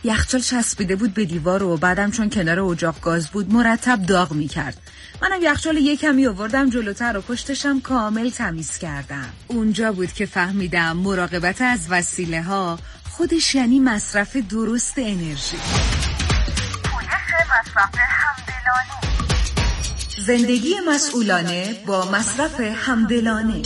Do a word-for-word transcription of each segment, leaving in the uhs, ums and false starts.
یخچال چسبیده بود به دیوار و بعدم چون کنار اجاق گاز بود مرتب داغ میکرد. منم یخچال یک کمی آوردم جلوتر و پشتشم کامل تمیز کردم. اونجا بود که فهمیدم مراقبت از وسیله ها خودش یعنی مصرف درست انرژی. مصرف همدلانه. زندگی مسئولانه با مصرف همدلانه.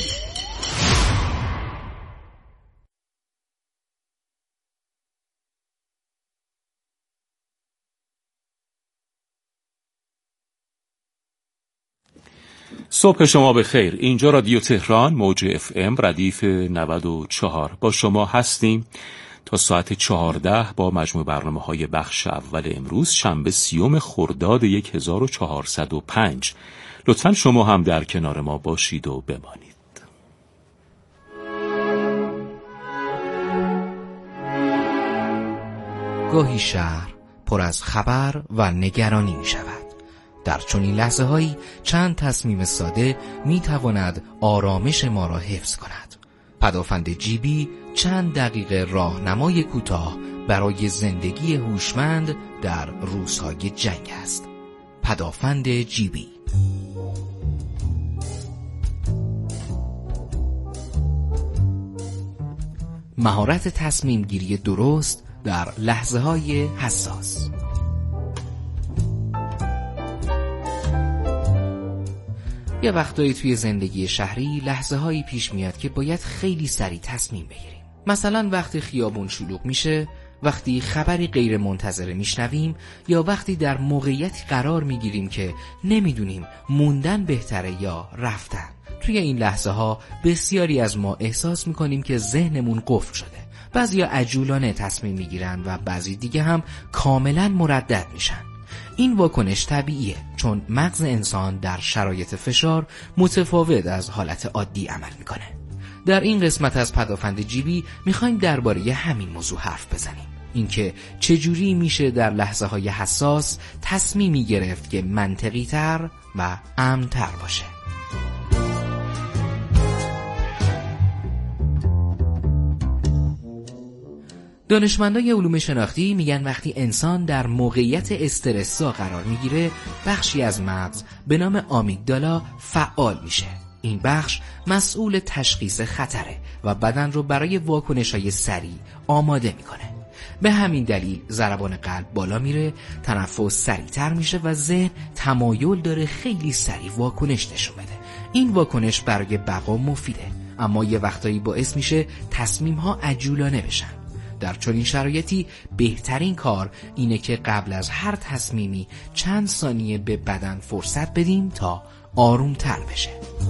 صبح شما بخیر. اینجا رادیو تهران موج اف ام ردیف نود و چهار با شما هستیم تا ساعت چهارده با مجموع برنامه‌های بخش اول امروز شنبه سیوم خرداد هزار و چهارصد و پنج. لطفاً شما هم در کنار ما باشید و بمانید. گاهی شهر پر از خبر و نگرانی می شود. در چنین لحظه هایی چند تصمیم ساده می تواند آرامش ما را حفظ کند. پدافند جیبی چند دقیقه راهنمای کوتاه برای زندگی هوشمند در روزهای جنگ است. پدافند جیبی. مهارت تصمیم گیری درست در لحظه های حساس. یه وقتایی توی زندگی شهری لحظه هایی پیش میاد که باید خیلی سریع تصمیم بگیریم. مثلا وقتی خیابون شلوغ میشه، وقتی خبری غیر منتظره میشنویم، یا وقتی در موقعیتی قرار میگیریم که نمیدونیم موندن بهتره یا رفتن. توی این لحظه ها بسیاری از ما احساس میکنیم که ذهنمون قفل شده. بعضیا عجولانه تصمیم میگیرن و بعضی دیگه هم کاملا مردد میشن. این واکنش طبیعیه، چون مغز انسان در شرایط فشار متفاوت از حالت عادی عمل میکنه. در این قسمت از پدافند جیبی میخوایم درباره همین موضوع حرف بزنیم. اینکه چجوری میشه در لحظه های حساس تصمیمی گرفت که منطقی تر و امن تر باشه. دانشمندای علوم شناختی میگن وقتی انسان در موقعیت استرس‌زا قرار میگیره، بخشی از مغز به نام آمیگدالا فعال میشه. این بخش مسئول تشخیص خطره و بدن رو برای واکنش‌های سریع آماده میکنه. به همین دلیل ضربان قلب بالا میره، تنفس سریع‌تر میشه و ذهن تمایل داره خیلی سریع واکنش نشون بده. این واکنش برای بقا مفیده، اما یه وقتایی باعث میشه تصمیم‌ها عجولانه بشن. در چنین شرایطی بهترین کار اینه که قبل از هر تصمیمی چند ثانیه به بدن فرصت بدیم تا آروم تر بشه.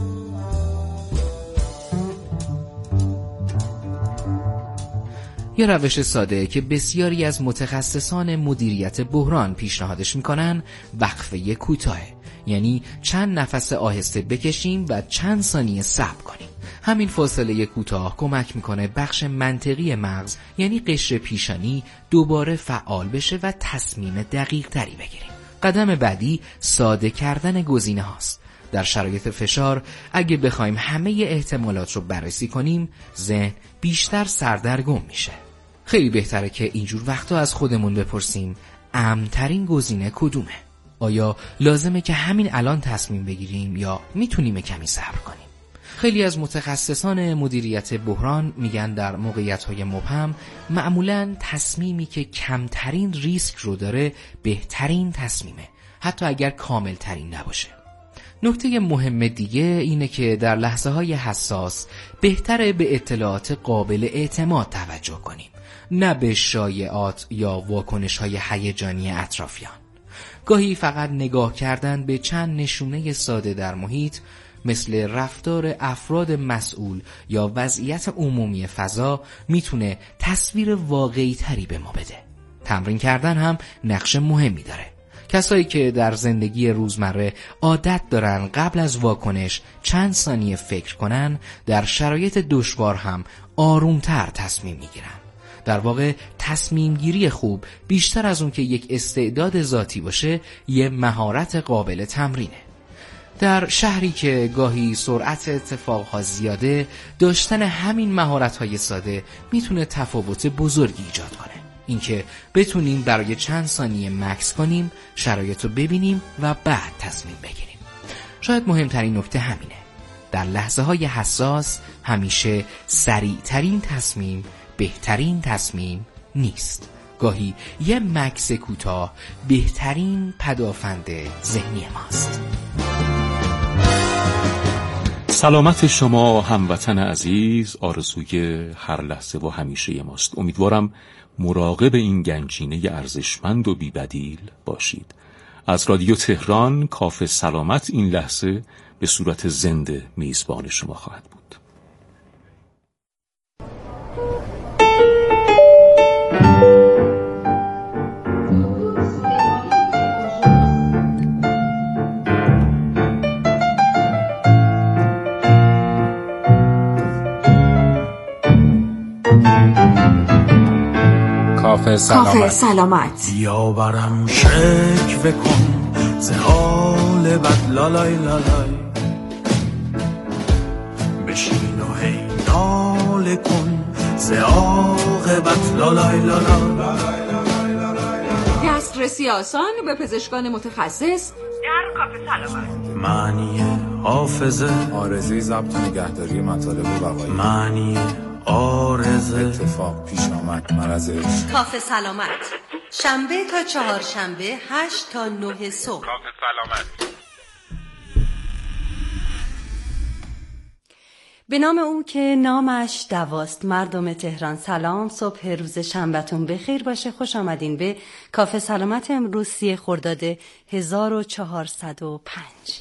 یه روش ساده که بسیاری از متخصصان مدیریت بحران پیشنهادش میکنن وقفه کوتاهه، یعنی چند نفس آهسته بکشیم و چند ثانیه صبر کنیم. همین فاصله کوتاه کمک میکنه بخش منطقی مغز یعنی قشر پیشانی دوباره فعال بشه و تصمیم دقیق تری بگیریم. قدم بعدی ساده کردن گزینه هاست. در شرایط فشار اگه بخوایم همه احتمالات رو بررسی کنیم، ذهن بیشتر سردرگم میشه. خیلی بهتره که اینجور وقتا از خودمون بپرسیم امن‌ترین گزینه کدومه؟ آیا لازمه که همین الان تصمیم بگیریم یا میتونیم کمی صبر کنیم؟ خیلی از متخصصان مدیریت بحران میگن در موقعیت‌های مبهم معمولاً تصمیمی که کمترین ریسک رو داره بهترین تصمیمه، حتی اگر کاملترین نباشه. نکته مهم دیگه اینه که در لحظه‌های حساس بهتره به اطلاعات قابل اعتماد توجه کنیم، نه به شایعات یا واکنش‌های هیجانی اطرافیان. گاهی فقط نگاه کردن به چند نشونه ساده در محیط مثل رفتار افراد مسئول یا وضعیت عمومی فضا میتونه تصویر واقعی تری به ما بده. تمرین کردن هم نقش مهمی داره. کسایی که در زندگی روزمره عادت دارن قبل از واکنش چند ثانیه فکر کنن، در شرایط دشوار هم آرومتر تصمیم میگیرن. در واقع تصمیم گیری خوب بیشتر از اون که یک استعداد ذاتی باشه، یه مهارت قابل تمرینه. در شهری که گاهی سرعت اتفاقها زیاده، داشتن همین مهارت‌های ساده میتونه تفاوت بزرگی ایجاد کنه. اینکه بتونیم برای چند ثانیه مکث کنیم، شرایط رو ببینیم و بعد تصمیم بگیریم. شاید مهمترین نکته همینه. در لحظه های حساس همیشه سریع ترین تصمیم بهترین تصمیم نیست. گاهی یه مکث کوتاه بهترین پدافند ذهنی ماست. سلامت شما هموطن عزیز آرزوی هر لحظه و همیشه ماست. امیدوارم مراقب این گنجینه ارزشمند و بی‌بدیل باشید. از رادیو تهران کاف سلامت این لحظه به صورت زنده میزبان شما خواهد بود. کاف سلامت, سلامت. یا برم شکوه کن ز حال بد لالای لالای، بشین و هی ناله کن ز عاقبت لالای لالای. دسترسی آسان به پزشکان متخصص در کاف سلامت. معنی حافظه، آرزوی ضبط نگهداری مطالب و بقایی، معنی آرزه، اتفاق پیش آمد مرض عشق. کاف سلامت شنبه تا چهارشنبه هشت تا نه صبح. کاف سلامت. به نام او که نامش دواست. مردم تهران سلام، صبح روز شنبهتون بخیر باشه. خوش آمدین به کاف سلامت امروز سی خرداد هزار و چهارصد و پنج.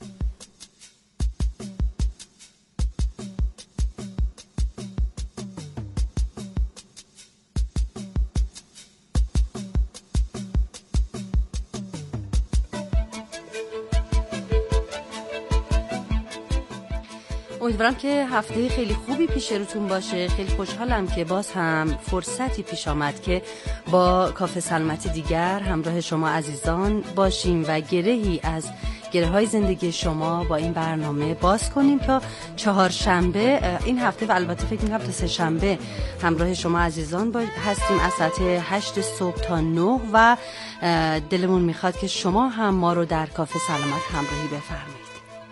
امیدوارم که هفته خیلی خوبی پیش روتون باشه. خیلی خوشحالم که باز هم فرصتی پیش آمد که با کاف سلامت دیگر همراه شما عزیزان باشیم و گرهی از گره های زندگی شما با این برنامه باز کنیم تا چهارشنبه این هفته و البته فکر می‌کنم تا سه شنبه همراه شما عزیزان با هستیم از ساعت هشت صبح تا نه و دلمون میخواد که شما هم ما رو در کاف سلامت همراهی بفرمایید.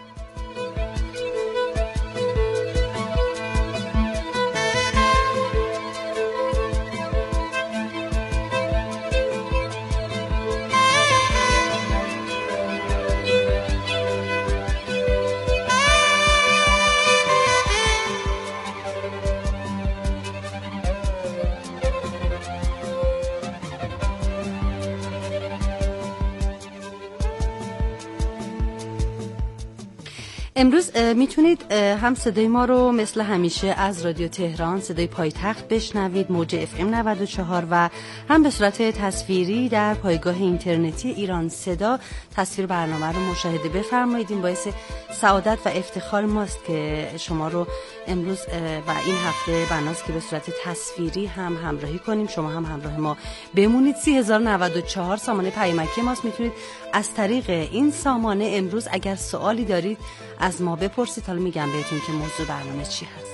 امروز میتونید هم صدای ما رو مثل همیشه از رادیو تهران صدای پایتخت بشنوید، موج اف ام نود و چهار، و هم به صورت تصویری در پایگاه اینترنتی ایران صدا تصویر برنامه رو مشاهده بفرمایید. این باعث سعادت و افتخار ماست که شما رو امروز و این هفته بناست که به صورت تصویری هم همراهی کنیم، شما هم همراه ما بمونید. سی هزار و نود و چهار سامانه پیامکی ماست. میتونید از طریق این سامانه امروز اگر سوالی دارید از ما بپرسید. حالا میگم بهتون که موضوع برنامه چی هست.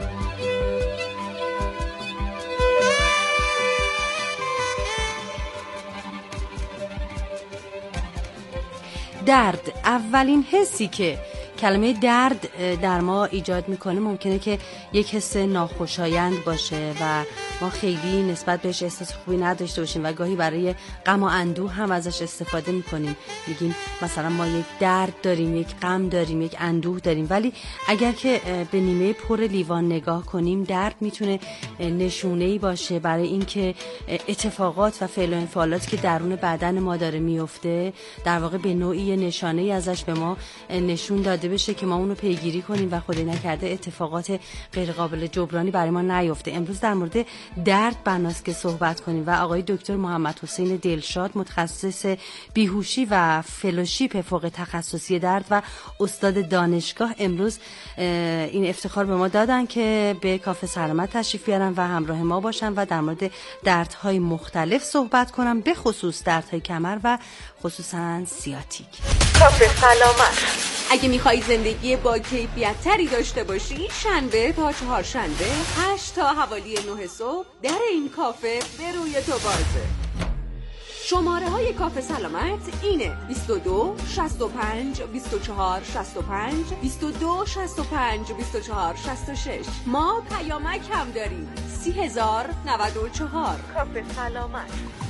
درد، اولین حسی که کلمه درد در ما ایجاد میکنه ممکنه که یک حس ناخوشایند باشه و ما خیلی نسبت بهش احساس خوبی نداشته باشیم و گاهی برای غم و اندوه هم ازش استفاده میکنیم. میگیم مثلا ما یک درد داریم، یک غم داریم، یک اندوه داریم، ولی اگر که به نیمه پر لیوان نگاه کنیم درد میتونه نشونه‌ای باشه برای اینکه اتفاقات و فعل و انفعالاتی که درون بدن ما داره میفته در واقع به نوعی نشانه‌ای ازش به ما نشون داده بشه که ما اونو پیگیری کنیم و خدای نکرده اتفاقات غیر قابل جبرانی برای ما نیفته. امروز در مورد درد بناست که صحبت کنیم و آقای دکتر محمد حسین دلشاد، متخصص بیهوشی و فلوشیپ فوق تخصصی درد و استاد دانشگاه، امروز این افتخار به ما دادن که به کاف سلامت تشریف بیارن و همراه ما باشن و در مورد دردهای مختلف صحبت کنم، به خصوص دردهای کمر و خصوصا سیاتیک. کاف سلامت. اگه میخوای میخوای زندگی با کیفیت تری داشته باشی؟ شنبه تا چهارشنبه هشت تا حوالی نه صبح در این کافه به روی تو بازه. شماره های کافه سلامت اینه: بیست و دو شصت و پنج بیست و چهار شصت و پنج بیست و دو شصت و پنج بیست و چهار شصت و شش. ما پیامک هم داریم: سی هزار نود و چهار. کافه سلامت.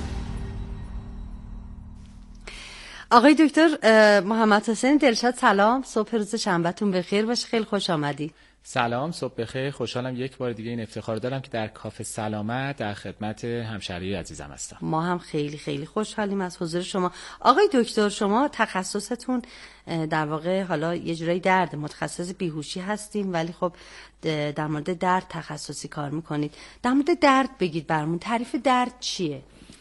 آقای دکتر محمد حسین دلشاد سلام، صبح روز شنبهتون بخیر باشه، خیلی خوش آمدی. سلام، صبح بخیر. خوشحالم یک بار دیگه این افتخار دارم که در کافه سلامت در خدمت همشهری عزیزم هستم. ما هم خیلی خیلی خوشحالیم از حضور شما. آقای دکتر شما تخصصتون در واقع حالا یه جورایی درد، متخصص بیهوشی هستیم ولی خب در مورد درد تخصصی کار میکنید. در مورد درد بگید برامون، تعریف درد چیه؟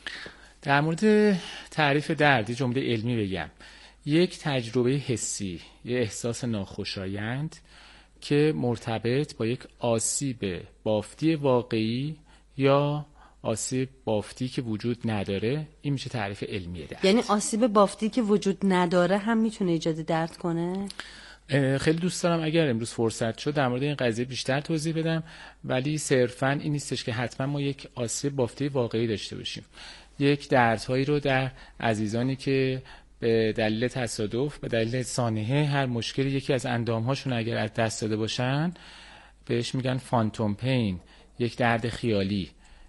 در مورد تعریف درد یه جمله علمی بگم: یک تجربه حسی، یه احساس ناخوشایند که مرتبط با یک آسیب بافتی واقعی یا آسیب بافتی که وجود نداره، این میشه تعریف علمی درد. یعنی آسیب بافتی که وجود نداره هم میتونه ایجاد درد کنه؟ خیلی دوست دارم اگر امروز فرصت شد در مورد این قضیه بیشتر توضیح بدم، ولی صرفاً این نیستش که حتما ما یک آسیب بافتی واقعی داشته باشیم. یک دردهایی رو در عزیزانی که به دلیل تصادف، به دلیل سانحه هر مشکلی یکی از اندامهاشون اگر از دست داده باشن بهش میگن فانتوم پین، یک درد خیالی.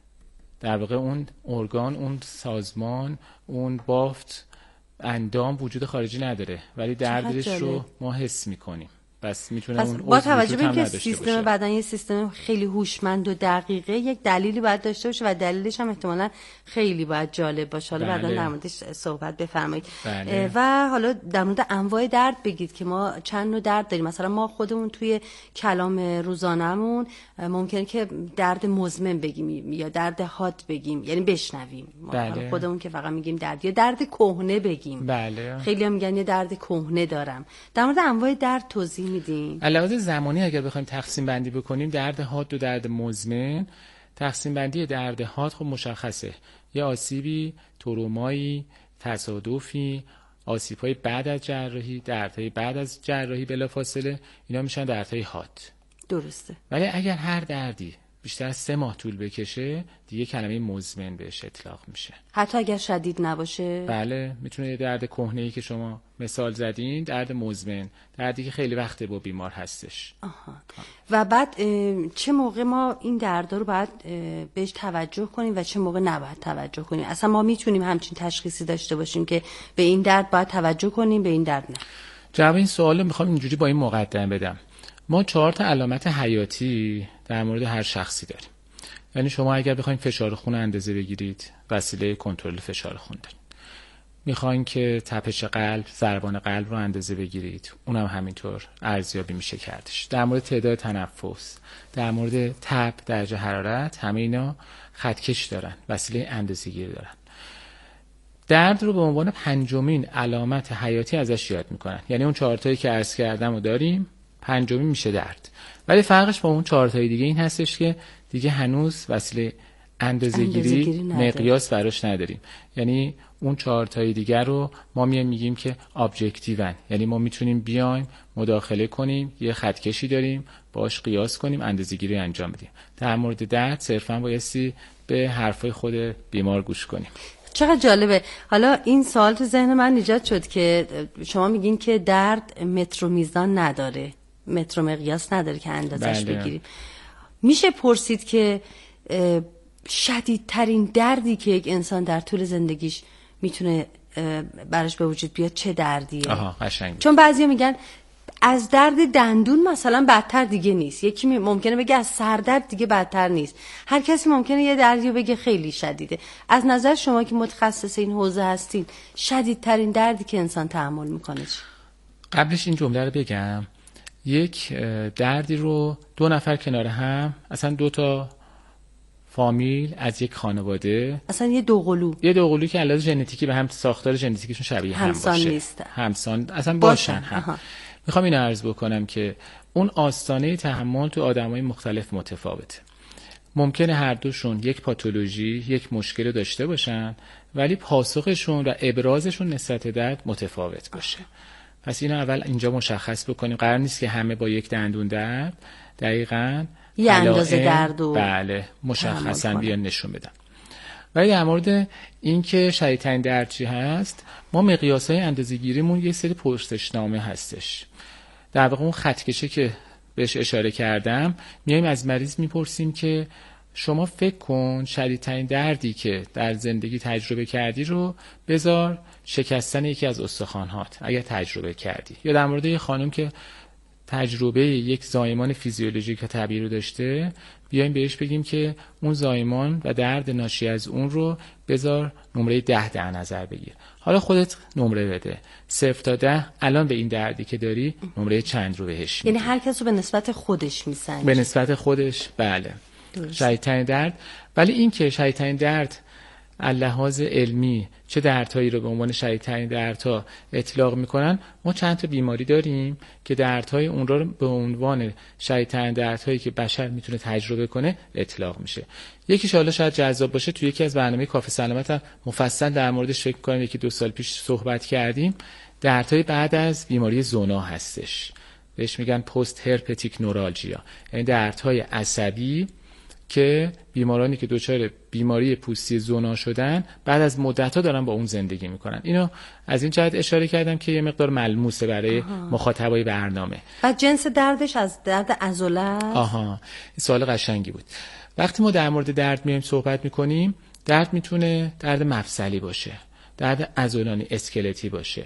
در واقع اون ارگان، اون سازمان، اون بافت، اندام وجود خارجی نداره ولی دردش رو ما حس میکنیم. بس میتونه پس اون با توجه به اینکه سیستم باشه. بدن یه سیستم خیلی هوشمند و دقیقه، یک دلیلی باید داشته باشه و دلیلش هم احتمالاً خیلی باید جالب باشه. حالا بعدا در موردش صحبت بفرمایید. بله. و حالا در مورد انواع درد بگید که ما چند نوع درد داریم. مثلا ما خودمون توی کلام روزانه‌مون ممکنه که درد مزمن بگیم یا درد حاد بگیم، یعنی بشنویم. بله. خودمون که فقط میگیم درد، یا درد کهنه بگیم. بله. خیلی هم میگن یه درد کهنه دارم. در مورد انواع درد توضیح علاوه زمانی اگر بخوایم تقسیم بندی بکنیم، درد حاد و درد مزمن، تقسیم بندی درد حاد خب مشخصه: یه آسیبی، ترومایی، تصادفی، آسیب‌های بعد از جراحی، دردهای بعد از جراحی بلافاصله، اینا میشن دردهای حاد. درسته. ولی اگر هر دردی بیشتر از سه ماه طول بکشه دیگه کلمه مزمن بهش اطلاق میشه. حتی اگر شدید نباشه؟ بله، میتونه یه درد کهنه‌ای که شما مثال زدین، درد مزمن، دردی که خیلی وقته با بیمار هستش. آها. و بعد چه موقع ما این دردا رو باید بهش توجه کنیم و چه موقع نباید توجه کنیم؟ اصلا ما میتونیم همچین تشخیصی داشته باشیم که به این درد باید توجه کنیم، به این درد نه؟ جواب این سوال رو میخوام اینجوری با این مقدمه بدم: ما چهار تا علامت حیاتی در مورد هر شخصی داریم. یعنی شما اگر بخواید فشار خون اندازه بگیرید، وسیله کنترل فشار خون دارید. میخواین که تپش قلب، ضربان قلب رو اندازه بگیرید، اونم همینطور ارزیابی میشه کردش. در مورد تعداد تنفس، در مورد تب، درجه حرارت، همه اینا خطکش دارن، وسیله اندازه‌گیری دارن. درد رو به عنوان پنجمین علامت حیاتی ازش یاد میکنن. یعنی اون چهار تایی که عرض کردم رو داریم، پنجمی میشه درد. ولی فرقش با اون چهار تای دیگه این هستش که دیگه هنوز وسیله اندازه‌گیری مقیاس براش نداریم. یعنی اون چهار تای دیگر رو ما میایم میگیم که ابجکتیون، یعنی ما میتونیم بیایم مداخله کنیم، یه خطکشی داریم، باش قیاس کنیم، اندازه‌گیری انجام بدیم. در مورد درد صرفا بایستی به حرفای خود بیمار گوش کنیم. چقدر جالبه. حالا این سوال تو ذهن من ایجاد شد که شما میگین که درد متر و میزان نداره، متر و مقیاس نداره که اندازش بله. بگیریم. میشه پرسید که شدیدترین دردی که یک انسان در طول زندگیش میتونه براش به وجود بیاد چه دردیه؟ آها قشنگ. چون بعضیا میگن از درد دندون مثلا بدتر دیگه نیست، یکی ممکنه بگه از سردرد دیگه بدتر نیست، هر کسی ممکنه یه دردی رو بگه خیلی شدیده. از نظر شما که متخصص این حوزه هستین، شدیدترین دردی که انسان تحمل میکنه چی؟ قبلش این جمله رو بگم: یک دردی رو دو نفر کنار هم، اصلا دو تا فامیل از یک خانواده، اصلا یه دوقلو یه دوقلو که علاوه ژنتیکی به هم ساختار ژنتیکیشون شبیه هم باشه، همسان نیست، همسان اصلا باشن, باشن. هم. میخوام اینو عرض بکنم که اون آستانه تحمل تو آدمای مختلف متفاوته. ممکنه هر دوشون یک پاتولوژی، یک مشکل داشته باشن، ولی پاسخشون و ابرازشون نسبت درد متفاوت باشه. پس اینو اول اینجا مشخص بکنیم. قرار نیست که همه با یک دندون درد دقیقاً یه اندازه درد و بله مشخصاً بیان نشون بدن. ولی در مورد اینکه شدیدترین درد چی هست، ما مقیاس‌های اندازه‌گیریمون یه سری پرسشنامه هستش. در واقع اون خطکشه که بهش اشاره کردم، میایم از مریض میپرسیم که شما فکر کن شدیدترین دردی که در زندگی تجربه کردی رو بذار شکستن یکی از استخوان‌هات اگر تجربه کردی. یا در مورد یه خانم که تجربه یک زایمان فیزیولوژیک طبیعی رو داشته، بیایم بهش بگیم که اون زایمان و درد ناشی از اون رو بذار نمره ده در نظر بگیر. حالا خودت نمره بده، صفر تا ده الان به این دردی که داری نمره چند رو بهش میدی. یعنی هر کس رو به نسبت خودش میسنجه. به نسبت خودش بله. شدیدترین درد. ولی این که شدیدترین درد لحاظ علمی چه دردهایی رو به عنوان شدیدترین دردها اطلاق میکنن، ما چند تا بیماری داریم که دردهای اون رو به عنوان شدیدترین دردهایی که بشر میتونه تجربه کنه اطلاق میشه. یکیش حالا شاید جذاب باشه، توی یکی از برنامه کافه سلامت هم مفصل در موردش فکر کنم یکی دو سال پیش صحبت کردیم. دردهای بعد از بیماری زونا هستش، بهش میگن پست هرپتیک نورالژیا، یعنی دردهای عصبی که بیمارانی که دچار بیماری پوستی زونا شدن بعد از مدت‌ها دارن با اون زندگی میکنن. اینو از این جهت اشاره کردم که یه مقدار ملموسه برای مخاطبای برنامه. و جنس دردش از درد عضله است؟ آها، این سوال قشنگی بود. وقتی ما در مورد درد میایم صحبت میکنیم، درد میتونه درد مفصلی باشه، درد عضلانی اسکلتی باشه،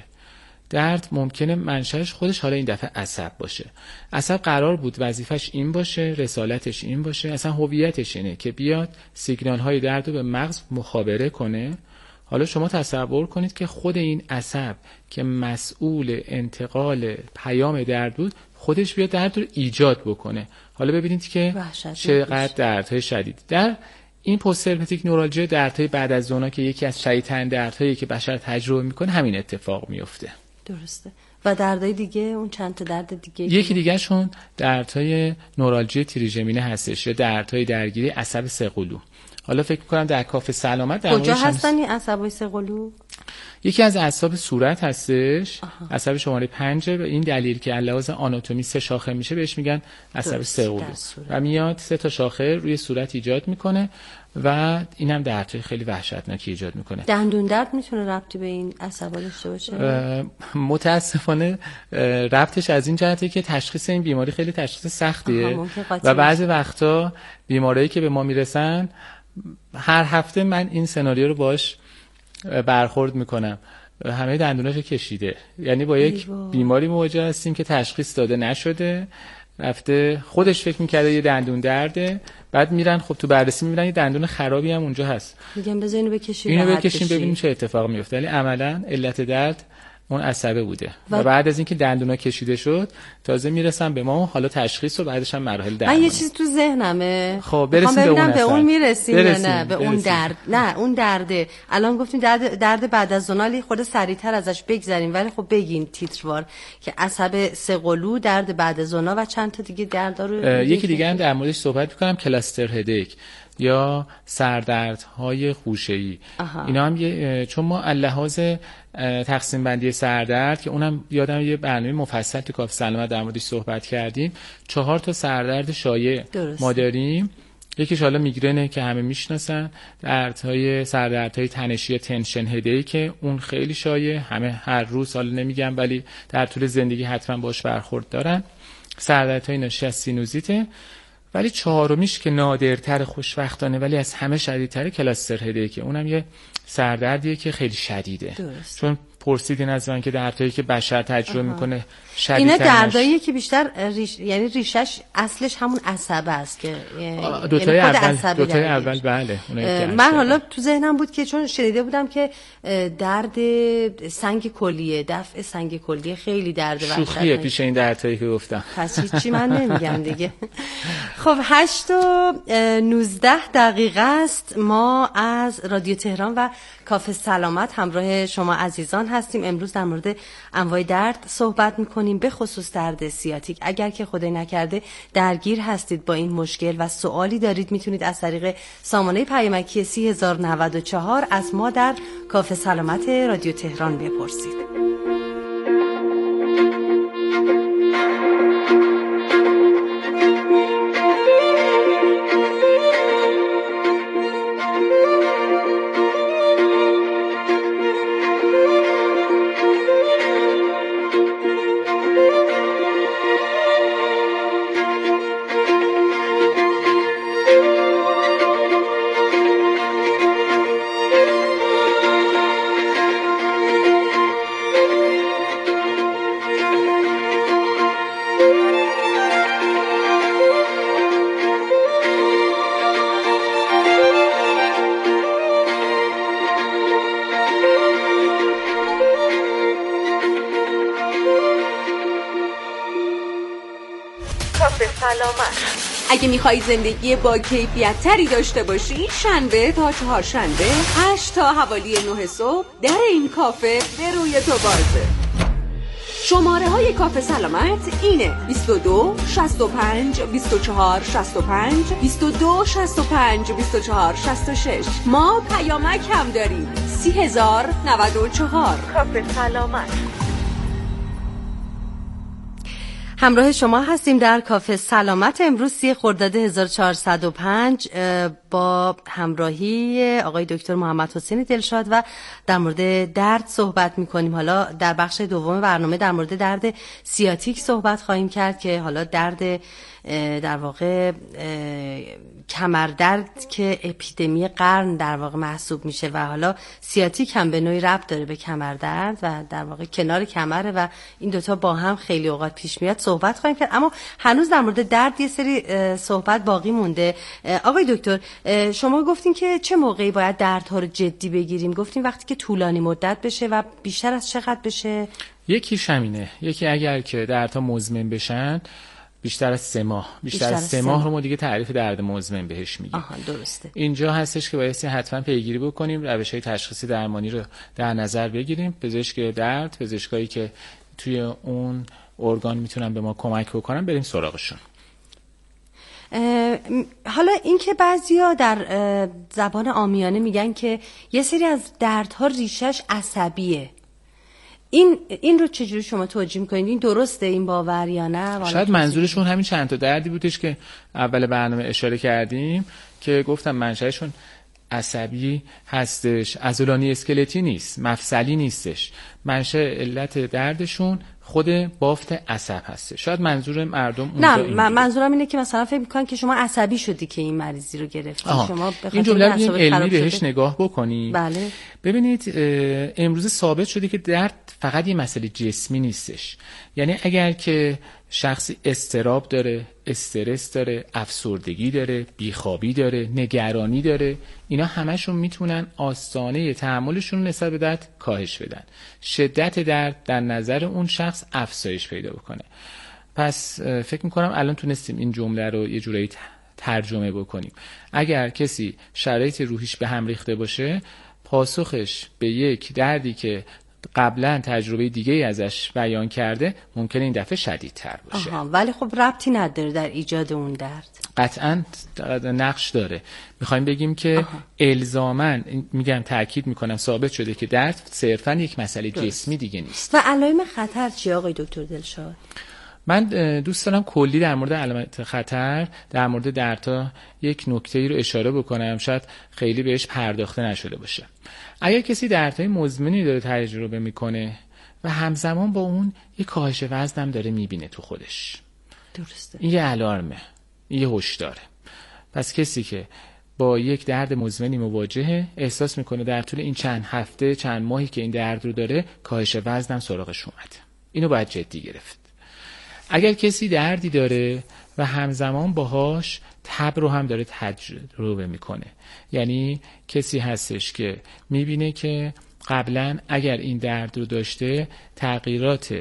درد ممکنه منشأش خودش حالا این دفعه عصب باشه. عصب قرار بود وظیفش این باشه، رسالتش این باشه، اصلا هویتش اینه که بیاد سیگنال های درد رو به مغز مخابره کنه. حالا شما تصور کنید که خود این عصب که مسئول انتقال پیام درد بود، خودش بیاد درد رو ایجاد بکنه. حالا ببینید که چقدر دردهای شدید. در این پست هرپتیک نورالژیا، دردهای بعد از زونا که یکی از شدیدترین دردهایی که بشر تجربه میکنه، همین اتفاق میفته. درسته. و دردهای دیگه، اون چند تا درد دیگه، یکی دیگه شون دردهای نورالژی تریژمینه هستش یا دردهای درگیری عصب سه‌قلو. حالا فکر می‌کنم در کافه سلامت در کجا هستن این عصبای سه‌قلو؟ یکی از اعصاب صورت هستش، عصب شماره پنج، به این دلیل که علاوه آناتومی سه شاخه میشه بهش میگن عصب سه‌قلو و میاد سه تا شاخه روی صورت ایجاد میکنه و این هم دردهای خیلی وحشتناکی ایجاد میکنه. دندون درد میتونه ربطی به این عصبا داشته باشه؟ متاسفانه ربطش از این جهته که تشخیص این بیماری خیلی تشخیص سختیه و بعضی وقتا بیماریایی که به ما میرسن، هر هفته من این سناریو رو باش برخورد میکنم، همه دندوناشو کشیده. یعنی با یک بیماری مواجه هستیم که تشخیص داده نشده، رفته خودش فکر میکرده یه دندون درده، بعد میرن خب تو بررسی میبینن یه دندون خرابی هم اونجا هست، میگن بذار اینو بکشیم اینو بکشیم ببینیم چه اتفاقی میفته. ولی عملا علت درد اون عصبه بوده و, و بعد از اینکه دندونا کشیده شد تازه میرسن به ما، حالا تشخیص و بعدش هم مراحل درمان. من یه چیز تو ذهنمه، خب برسیم به اون به اون میرسیم یا نه به برسیم. اون درد، نه اون درده. الان گفتیم درد درد بعد از زونالی خود سریعتر ازش بگذریم، ولی خب بگین تیتروار که عصب سه‌قلو، درد بعد از زونا و چند تا دیگه دردا رو یکی دیگه هم در موردش صحبت می‌کنم، کلاستر هدیک یا سردردهای خوشه‌ای. اینا هم یه، چون ما لحاظ تقسیم بندی سردرد که اونم یادم یه برنامه مفصل تو کافه سلامت در موردش صحبت کردیم، چهار تا سردرد شایع ما داریم. یکیش حالا میگرنه که همه میشناسن، دردهای سردردهای تنشی تنشن هدی که اون خیلی شایع، همه هر روز حالا نمیگم ولی در طول زندگی حتما باش برخورد دارن. سردردهای ناشی از سینوزیته. ولی چهارمیش که نادرتر خوشبختانه ولی از همه شدیدتره، کلاستر هدی که اونم یه سردردیه که خیلی شدیده. درست. چون پرسیدین از من که دردهایی که بشر تجربه میکنه شدیدتر، اینا درداییه که بیشتر ریش... یعنی ریشش اصلش همون عصبه است که دوتای یعنی اول دوتای اول بله. من حالا تو ذهنم بود که چون شنیده بودم که درد سنگ کلیه، دفع سنگ کلیه خیلی درد وحشتناکه. شوخیه پیش این دردهایی که گفتم. پس هیچی من نمیگم دیگه. خب هشت و نوزده دقیقه است. ما از رادیو تهران و کافه سلامت همراه شما عزیزان هستیم. امروز در مورد انواع درد صحبت میکنیم، به خصوص درد سیاتیک. اگر که خدای نکرده درگیر هستید با این مشکل و سوالی دارید، میتونید از طریق سامانه پیامکی سی هزار و نود و چهار از ما در کافه سلامت رادیو تهران بپرسید. سلامت. اگه میخوای زندگی با کیفیت تری داشته باشی، شنبه تا چهارشنبه هشت تا حوالی نه صبح در این کافه به روی تو بازه. شماره های کافه سلامت اینه: بیست و دو شصت و پنج بیست و چهار شصت و پنج، بیست و دو شصت و پنج بیست و چهار شصت و شش. ما پیامک هم داریم: سی هزار نود و چهار. کافه سلامت. همراه شما هستیم در کافه سلامت. امروز سی خرداد هزار و چهارصد و پنج با همراهی آقای دکتر محمد حسین دلشاد و در مورد درد صحبت می‌کنیم. حالا در بخش دوم برنامه در مورد درد سیاتیک صحبت خواهیم کرد که حالا درد در واقع کمردرد که اپیدمی قرن در واقع محسوب میشه و حالا سیاتیک هم به نوعی ربط داره به کمردرد و در واقع کنار کمره و این دوتا با هم خیلی اوقات پیش میاد صحبت خواهیم کرد. اما هنوز در مورد درد یه سری صحبت باقی مونده. آقای دکتر، شما گفتین که چه موقعی باید دردها رو جدی بگیریم؟ گفتین وقتی که طولانی مدت بشه و بیشتر از چقدر بشه؟ یکی همینه. یکی اگر که دردها مزمن بشن بیشتر از سه ماه بیشتر, بیشتر از سه ماه رو ما دیگه تعریف درد مزمن بهش میگیم. آها درسته. اینجا هستش که باید حتما پیگیری بکنیم، روش‌های تشخیصی درمانی رو در نظر بگیریم. پزشک درد، پزشکایی که توی اون ارگان میتونن به ما کمک بکنن، بریم سراغشون. حالا این که بعضیا در زبان عامیانه میگن که یه سری از دردها ریشش عصبیه، این این رو چجوری شما توجیه میکنید؟ این درسته این باور یا نه؟ شاید منظورشون همین چند تا دردی بودش که اول برنامه اشاره کردیم که گفتم منشأشون عصبی هستش، عضلانی اسکلتی نیست، مفصلی نیستش. منشأ علت دردشون خود بافت عصب هسته. شاید منظور مردم اونجا نه، من منظورم اینه که مثلا فکر میکنن که شما عصبی شدی که این مریضی رو گرفتی. شما این جمله رو علمی بهش نگاه بکنید. بله. ببینید امروز ثابت شده که درد فقط یه مسئله جسمی نیستش. یعنی اگر که شخصی اضطراب داره، استرس داره، افسردگی داره، بیخوابی داره، نگرانی داره، اینا همشون میتونن آستانه تحملشون نسبت به درد کاهش بدن. شدت درد در نظر اون شخص افزایش پیدا بکنه. پس فکر میکنم الان تونستیم این جمله رو یه جورایی ترجمه بکنیم. اگر کسی شرایط روحیش به هم ریخته باشه، پاسخش به یک دردی که قبلا تجربه دیگه ازش بیان کرده ممکنه این دفعه شدیدتر باشه. آها، ولی خب ربطی نداره در ایجاد اون درد. قطعاً نقش داره. میخوایم بگیم که الزاماً، میگم تاکید میکنم، ثابت شده که درد صرفاً یک مسئله جسمی دیگه نیست. و علائم خطر چیه آقای دکتر دلشاد؟ من دوست دارم کلی در مورد علامت خطر، در مورد دردها یک نکته‌ای رو اشاره بکنم، شاید خیلی بهش پرداخته نشده باشه. اگر کسی دردهای مزمنی داره تجربه میکنه و همزمان با اون یک کاهش وزن هم داره میبینه تو خودش، درسته، این یه الارمه، این یه هشداره. پس کسی که با یک درد مزمنی مواجهه، احساس میکنه در طول این چند هفته، چند ماهی که این درد رو داره، کاهش وزن هم سراغش اومده، اینو باید جدی گرفت. اگر کسی دردی داره و همزمان باهاش تب رو هم داره تجربه میکنه، یعنی کسی هستش که میبینه که قبلا اگر این درد رو داشته تغییرات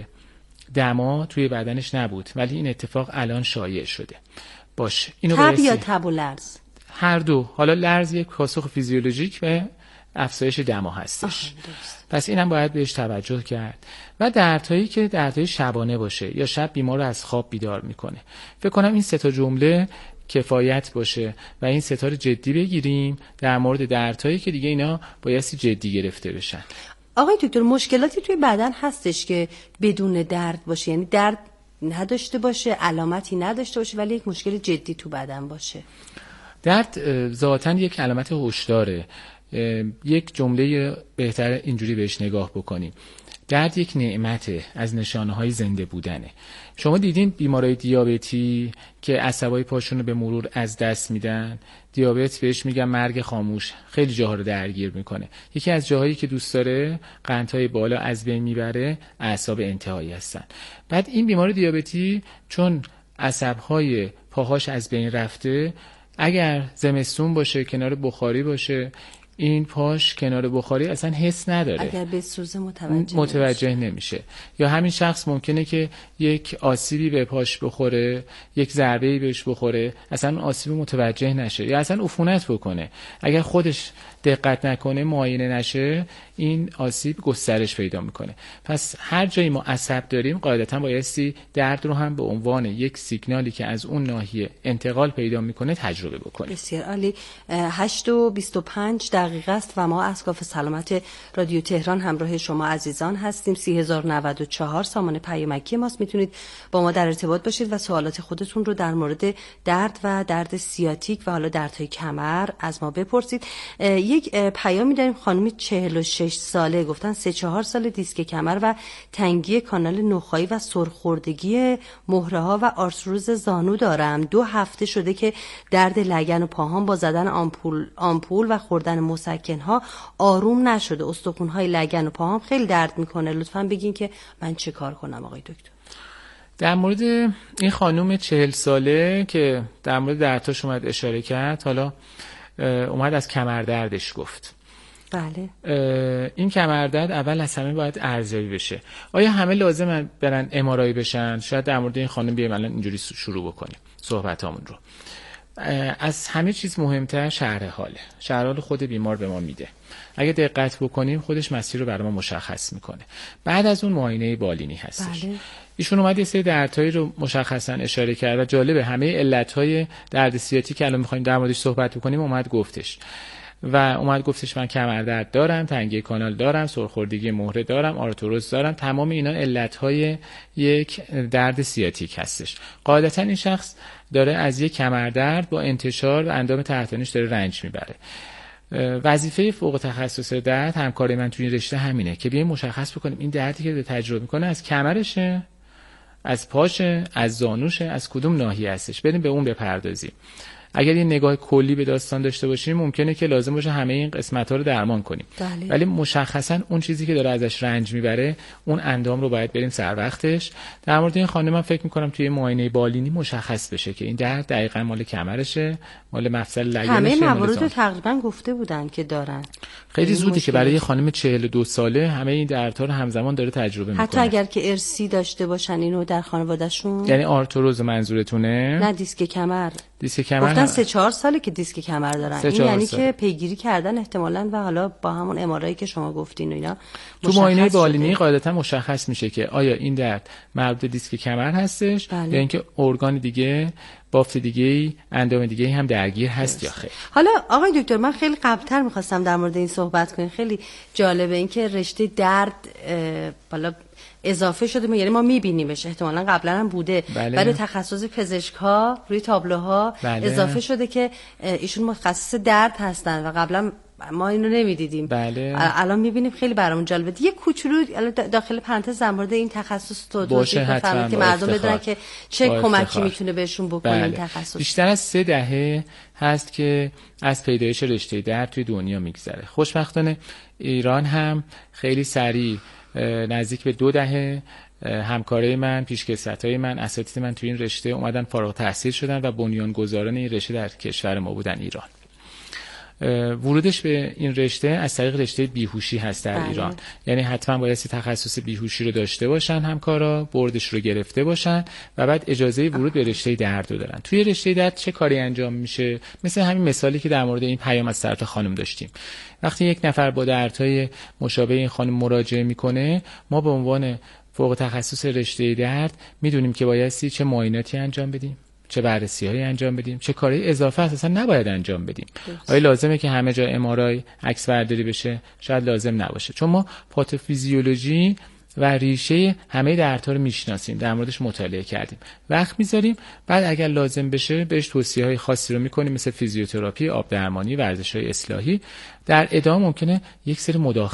دما توی بدنش نبود ولی این اتفاق الان شایع شده باشه، اینو تب یا تب و لرز؟ هر دو. حالا لرز یک پاسخ فیزیولوژیک و افزایش دما هستش. پس اینم باید بهش توجه کرد. و دردهایی که دردهای شبانه باشه یا شب بیمار رو از خواب بیدار میکنه، فکر کنم این سه تا جمله کفایت باشه و این سه تا رو جدی بگیریم در مورد دردهایی که دیگه اینا بایستی جدی گرفته بشن. آقای دکتر، مشکلاتی توی بدن هستش که بدون درد باشه، یعنی درد نداشته باشه، علامتی نداشته باشه ولی یک مشکل جدی تو بدن باشه؟ درد ذاتاً یک علامت هشداره. یک جمله بهتر اینجوری بهش نگاه بکنیم: درد یک نعمته، از نشانه‌های زنده بودنه. شما دیدین بیمارای دیابتی که عصبای پاشون رو به مرور از دست میدن؟ دیابت بهش میگن مرگ خاموش، خیلی جاها رو درگیر میکنه. یکی از جاهایی که دوست داره قندهای بالا از بین میبره اعصاب انتهایی هستن. بعد این بیمار دیابتی چون عصبهای پاهاش از بین رفته، اگر زمستون باشه، کنار بخاری باشه، این پاش کنار بخاری اصلا حس نداره، اگر بسوزه متوجه, متوجه نمیشه. یا همین شخص ممکنه که یک آسیبی به پاش بخوره، یک ضربه‌ای بهش بخوره، اصلا آسیب متوجه نشه یا اصلا عفونت بکنه. اگر خودش دقت نکنه، معاینه نشه، این آسیب گسترش پیدا میکنه. پس هر جایی ما عصب داریم قاعدتا بایستی درد رو هم به عنوان یک سیگنالی که از اون ناحیه انتقال پیدا میکنه تجربه بکنیم. بسیار عالی. هشت و بیست و پنج دقیقه است و ما از کافه سلامت رادیو تهران همراه شما عزیزان هستیم. سی هزار و نود و چهار سامان پیامکی ماست. میتونید با ما در ارتباط باشید و سوالات خودتون رو در مورد درد و درد سیاتیک و حالا دردهای کمر از ما بپرسید. یک پیامی داریم، خانمی چهل و شش ساله، گفتن سه چهار سال دیسک کمر و تنگی کانال نخاعی و سرخوردگی مهره ها و آرتروز زانو دارم. دو هفته شده که درد لگن و پاهام با زدن آمپول آمپول و خوردن مسکن ها آروم نشده. استخوان های لگن و پاهام خیلی درد میکنه. لطفاً بگین که من چه کار کنم آقای دکتر؟ در مورد این خانم چهل ساله که در مورد دردهاش اومد اشاره کرد، حالا اومد از کمردردش گفت. بله. این کمردرد اول از همه باید ارزیابی بشه. آیا همه لازم برن ام آر آی بشن؟ شاید در مورد این خانم بیایم الان اینجوری شروع بکنیم صحبتامون رو. از همه چیز مهمتر شرح حاله. شرح حال خود بیمار به ما میده. اگه دقت بکنیم خودش مسیر رو برای ما مشخص میکنه. بعد از اون معاینه بالینی هستش. بله. ایشون اومد یه سری دردهایی رو مشخصا اشاره کرد و جالبه همه علتهای درد سیاتیک که الان میخوایم در موردش صحبت بکنیم اومد گفتش. و اومد گفتش من کمردرد دارم، تنگی کانال دارم، سرخوردگی مهره دارم، آرتروز دارم. تمام اینا علتهای یک درد سیاتیک هستش. غالبا این شخص داره از یک کمردرد با انتشار و اندام تحتانیش داره رنج میبره. وظیفه فوق تخصص درد همکاری من توی این رشته همینه که بیایم مشخص بکنیم این دردی که تجربه میکنه از کمرشه، از پاشه، از زانوشه، از کدوم ناحیه هستش، بریم به اون بپردازیم. اگر یه نگاه کلی به داستان داشته باشیم ممکنه که لازم باشه همه این قسمت‌ها رو درمان کنیم. دلی. ولی مشخصاً اون چیزی که داره ازش رنج میبره اون اندام رو باید بریم سر وقتش. در مورد این خانم من فکر می‌کنم توی معاینه بالینی مشخص بشه که این درد دقیقاً مال کمرشه، مال مفصل لگنشه. همه موارد رو تقریباً گفته بودن که دارن. خیلی زودی که برای یه خانم چهل و دو ساله همه این دردها رو همزمان داره تجربه می‌کنه. حتی اگر که ارثی داشته باشن اینو در خانواده‌شون. یعنی آرتروز منظورتونه؟ نه دیسک کمر. دیسک کمر گفتن سه چهار ساله که دیسک کمر دارن. این یعنی سال. که پیگیری کردن احتمالاً و حالا با همون ام آر آی که شما گفتین و اینا تو معاینه بالینی قاعدتا مشخص میشه که آیا این درد مربوط به دیسک کمر هستش بله. یا اینکه ارگان دیگه، بافت دیگه، اندام دیگه هم درگیر هست یا خیر. حالا آقای دکتر من خیلی قبل‌تر می‌خواستم در مورد این صحبت کنیم. خیلی جالبه اینکه رشته درد بالا اضافه شده، یعنی ما می‌بینیمش، احتمالاً قبلا هم بوده. بله. برای تخصص پزشک‌ها روی تابلوها بله. اضافه شده که ایشون متخصص درد هستن و قبلا ما اینو نمیدیدیم. بله. الان میبینیم خیلی برامون جالبه. یه کوچولو داخل پرانتز در مورد این تخصص تو توضیح بفرمایید که مردم بدونن که چه کمکی میتونه بهشون بکنه بله. این تخصص. بیشتر از سه دهه هست که از پیدایش رشته درد توی دنیا میگذره. خوشبختانه ایران هم خیلی سریع نزدیک به دو دهه همکارای من، پیشکسوتای من، اساتید من توی این رشته اومدن فارغ التحصیل شدن و بنیانگذاران این رشته در کشور ما بودن ایران. ورودش به این رشته از طریق رشته بیهوشی هست در بله. ایران. یعنی حتما باید تخصص بیهوشی رو داشته باشن همکارا، بردش رو گرفته باشن و بعد اجازه ورود به رشته درد رو دارن. توی رشته درد چه کاری انجام میشه؟ مثل همین مثالی که در مورد این پیام از طرف خانم داشتیم. وقتی یک نفر با دردهای مشابه این خانم مراجعه میکنه، ما به عنوان فوق تخصص رشته درد میدونیم که بایستی چه معایناتی انجام بدیم، چه بررسی‌هایی انجام بدیم، چه کاری اضافه اساسا نباید انجام بدیم. آیا لازمه که همه جا ام آر آی عکس برداری بشه؟ شاید لازم نباشه، چون ما پاتوفیزیولوژی و ریشه همه دردها رو میشناسیم، در موردش مطالعه کردیم، وقت میذاریم، بعد اگر لازم بشه بهش توصیه‌های خاصی رو میکنیم، مثل فیزیوتراپی، آب درمانی، ورزش‌های اصلاحی. در ادامه ممکنه یک سری مداخله